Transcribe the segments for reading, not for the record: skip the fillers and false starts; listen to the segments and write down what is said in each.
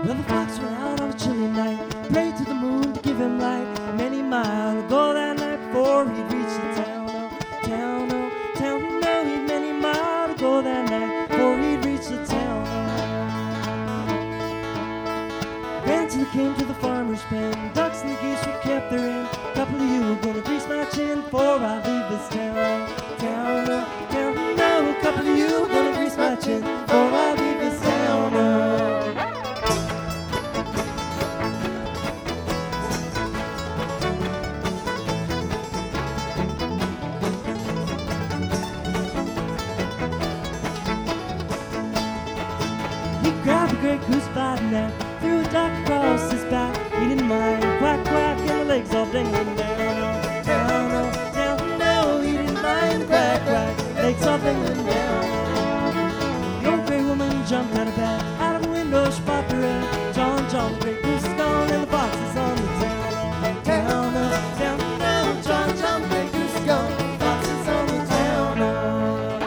Well, the fox went out on a chilly night, prayed to the moon to give him light. Many miles ago that night before he'd reached the town, oh, town, oh, town, no, he'd many miles ago that night before he'd reached the town. Ran till he came to the farmer's pen, ducks and the geese were kept therein. Couple of you are gonna grease my chin before I leave this town, oh, town, oh, town, no, couple of you are gonna grease my chin before I leave this town, oh. Grabbed a great goose by the neck, threw a duck across his back. He didn't mind, quack, quack, and the legs all dangling down, oh, down, oh, down, no, he didn't mind, quack, quack, legs all dangling down. The old gray woman jumped out of bed, out of the window she popped her head. John, John, the great goose is gone, and the fox is on the town, oh, town, oh, down, no, John, John, the great goose is gone, the fox is on the town, oh.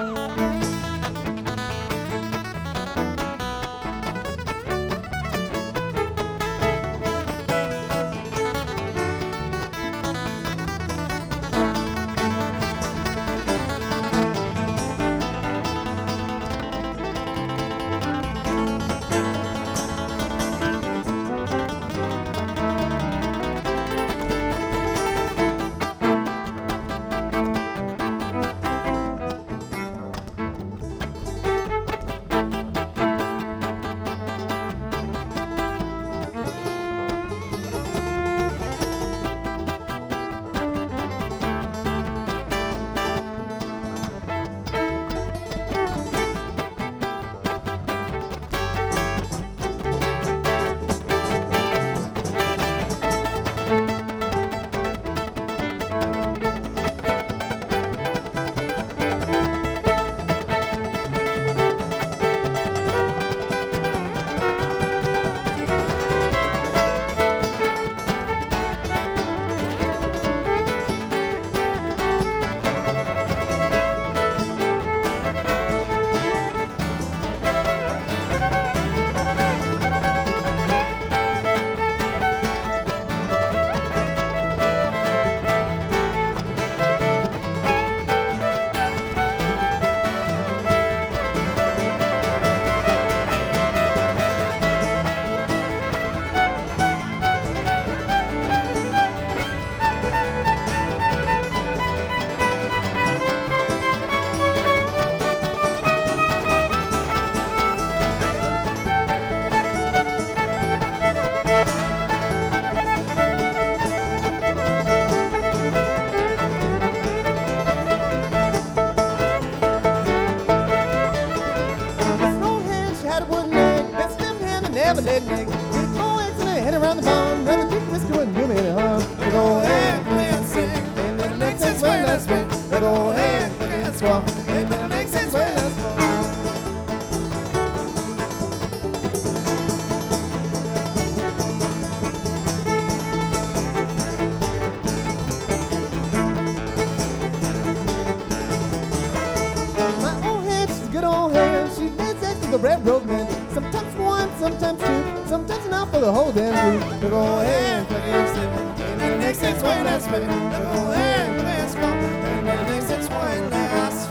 Never let me get no eggs in the head around the bone. Never keep this going, do me any harm. They go ahead, play and sing. And then next sense when I spin. They go ahead, play and swap. And then next sense when I swap. My old head, she's good old hair. She lives next to the railroad man. Sometimes one, sometimes two, sometimes enough for the whole damn group. They go ahead, play and sing. And then next sense when I spin. They go ahead, play and swap. And then next sense when I swap.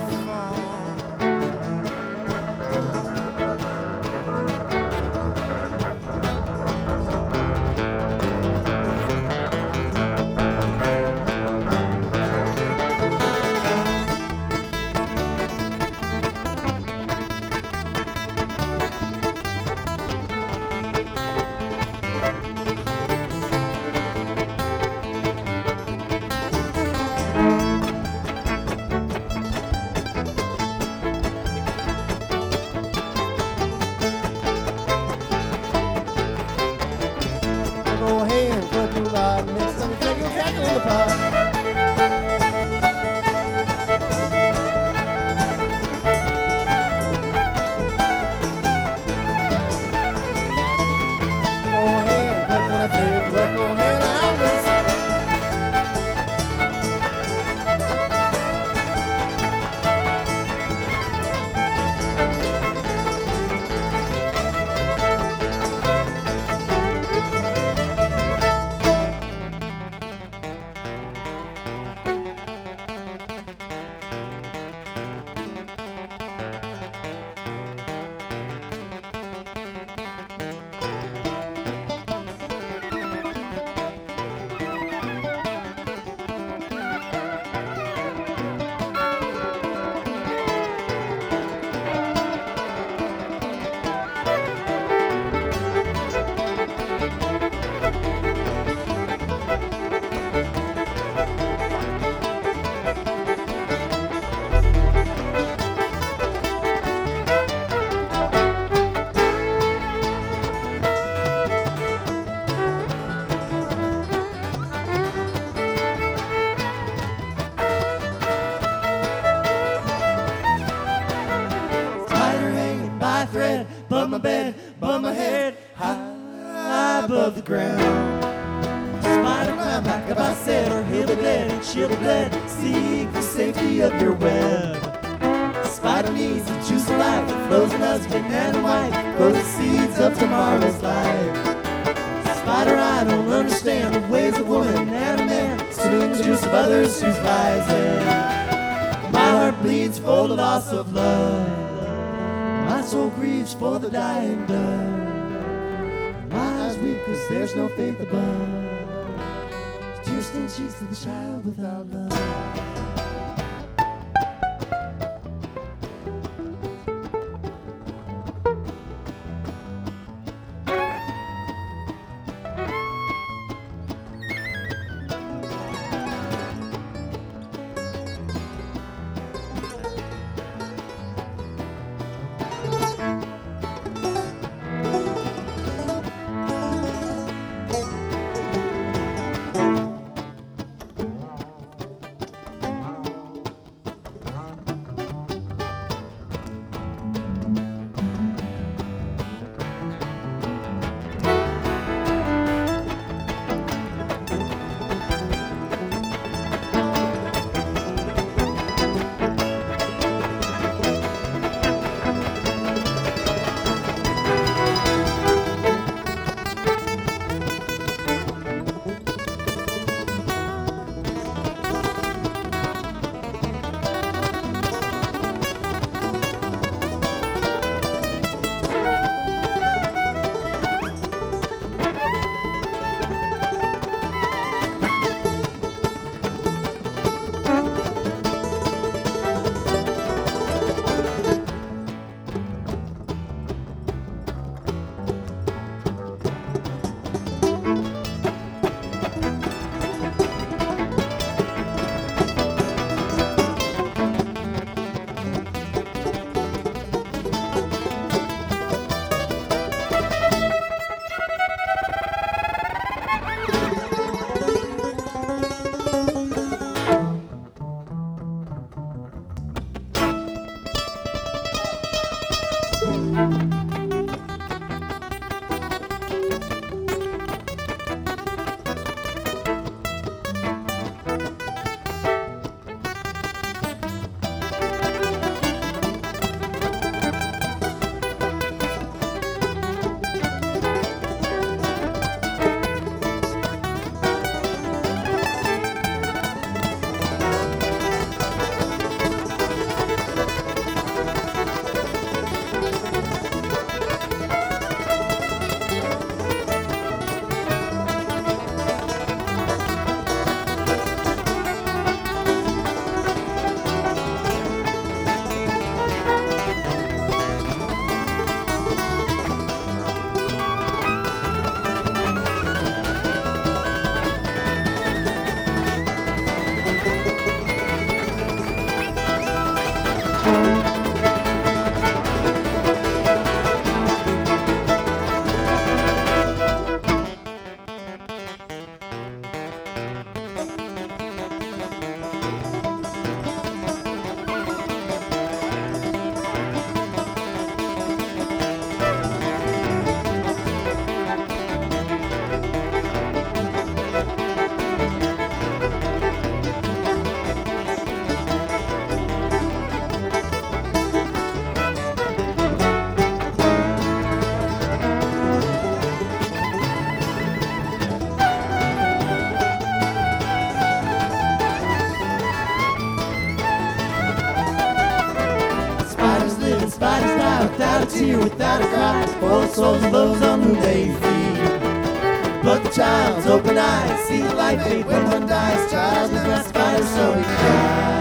my bed, but my head high above the ground. Spider climb back up, I said, or he'll be dead and she'll be dead. Seek the safety of your web. Spider needs the juice of life that flows in us, and white, grows the seeds of tomorrow's life. Spider, I don't understand the ways of woman and a man, stealing the juice of others whose lives end. My heart bleeds for the loss of love. My soul grieves for the dying blood. My eyes weep cause there's no faith above. Tear-stained cheeks of the child without love. without a tear, without a cry, for the souls of those on whom they feed. But the child's open eyes see the light fade when one dies. Child is not spider, so he cries.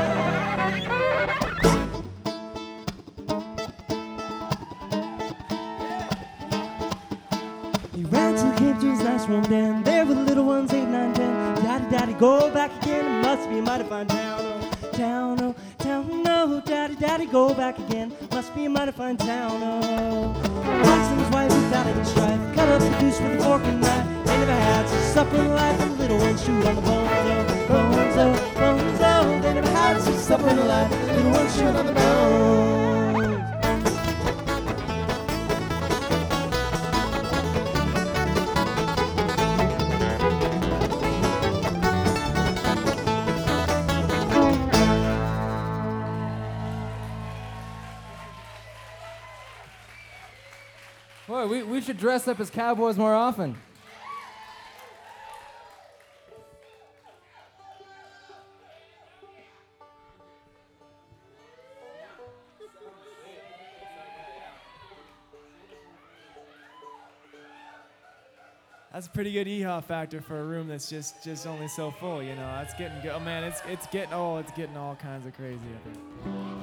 He ran to the cave to his last one den. There were the little ones, 8, 9, 10. Daddy, daddy, go back again. It must be a mighty fine town. Oh, town, oh, town, no. Daddy, daddy, go back again. Must be a mighty fine town. Oh, Fox and his wife without any strife cut up the goose with a fork and knife. They never had such supper in life. And the little ones shoot on the bones. Oh, bones, oh, bones, oh. They never had such supper in life. The little ones shoot on the bones. we should dress up as cowboys more often. That's a pretty good hee-haw factor for a room that's just only so full, you know. That's getting good. Oh man, it's getting all kinds of crazy up here.